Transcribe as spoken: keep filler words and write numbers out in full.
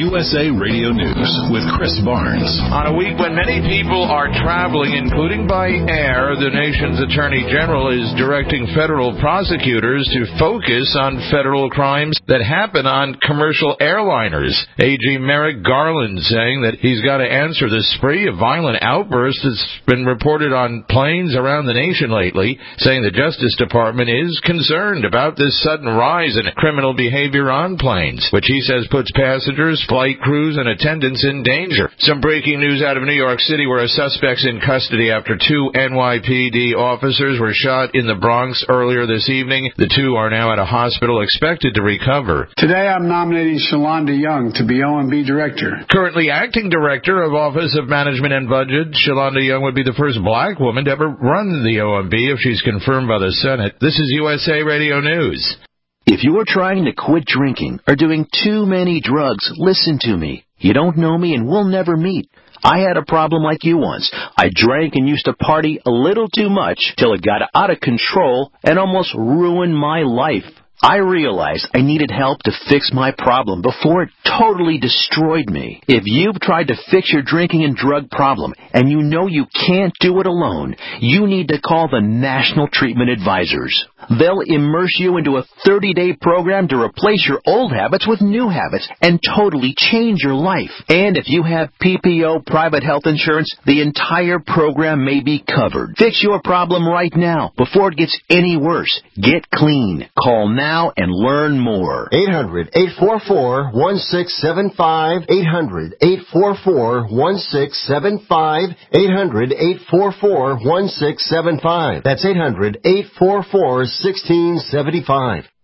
U S A Radio News with Chris Barnes. On a week when many people are traveling, including by air, the nation's Attorney General is directing federal prosecutors to focus on federal crimes that happen on commercial airliners. A G Merrick Garland saying that he's got to answer the spree of violent outbursts that's been reported on planes around the nation lately, saying the Justice Department is concerned about this sudden rise in criminal behavior on planes, which he says puts passengers, flight crews, and attendants in danger. Some breaking news out of New York City, where a suspect's in custody after two N Y P D officers were shot in the Bronx earlier this evening. The two are now at a hospital expected to recover. Today I'm nominating Shalonda Young to be O M B Director. Currently acting Director of Office of Management and Budget, Shalonda Young would be the first black woman to ever run the O M B if she's confirmed by the Senate. This is U S A Radio News. If you are trying to quit drinking or doing too many drugs, listen to me. You don't know me and we'll never meet. I had a problem like you once. I drank and used to party a little too much till it got out of control and almost ruined my life. I realized I needed help to fix my problem before it totally destroyed me. If you've tried to fix your drinking and drug problem and you know you can't do it alone, you need to call the National Treatment Advisors. They'll immerse you into a thirty-day program to replace your old habits with new habits and totally change your life. And if you have P P O private health insurance, the entire program may be covered. Fix your problem right now before it gets any worse. Get clean. Call now and learn more. eight hundred, eight four four, one six seven five. eight hundred, eight four four, one six seven five. eight hundred, eight four four, one six seven five. That's eight hundred, eight four four, one six seven five.